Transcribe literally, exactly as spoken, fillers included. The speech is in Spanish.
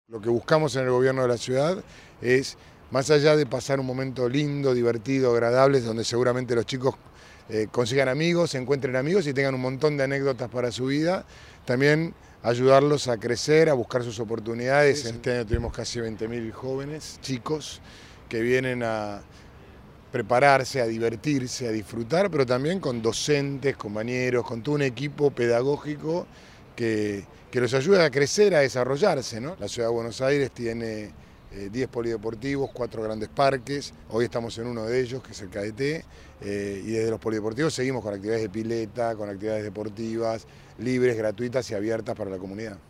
Lo que buscamos en el gobierno de la ciudad es, más allá de pasar un momento lindo, divertido, agradable, donde seguramente los chicos eh, consigan amigos, se encuentren amigos y tengan un montón de anécdotas para su vida, también ayudarlos a crecer, a buscar sus oportunidades. En este año tuvimos casi veinte mil jóvenes, chicos, que vienen a prepararse, a divertirse, a disfrutar, pero también con docentes, compañeros, con todo un equipo pedagógico que, que los ayuda a crecer, a desarrollarse, ¿no? La Ciudad de Buenos Aires tiene eh, diez polideportivos, cuatro grandes parques, hoy estamos en uno de ellos, que es el K D T, eh, y desde los polideportivos seguimos con actividades de pileta, con actividades deportivas, libres, gratuitas y abiertas para la comunidad.